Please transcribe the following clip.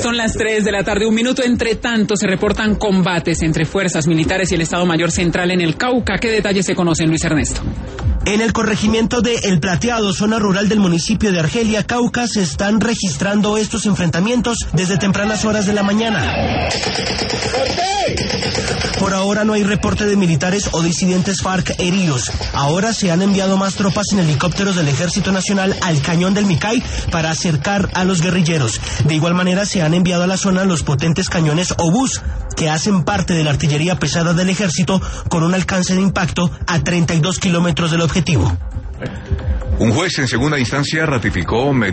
Son las 3 de la tarde, 1 minuto. Entre tanto, se reportan combates entre fuerzas militares y el Estado Mayor Central en el Cauca. ¿Qué detalles se conocen, Luis Ernesto? En el corregimiento de El Plateado, zona rural del municipio de Argelia, Cauca, se están registrando estos enfrentamientos desde tempranas horas de la mañana. Por ahora no hay reporte de militares o disidentes FARC heridos. Ahora se han enviado más tropas en helicópteros del Ejército Nacional al cañón del Micay para acercar a los guerrilleros. De igual manera se han enviado a la zona los potentes cañones obús, que hacen parte de la artillería pesada del Ejército, con un alcance de impacto a 32 kilómetros del objetivo. Un juez en segunda instancia ratificó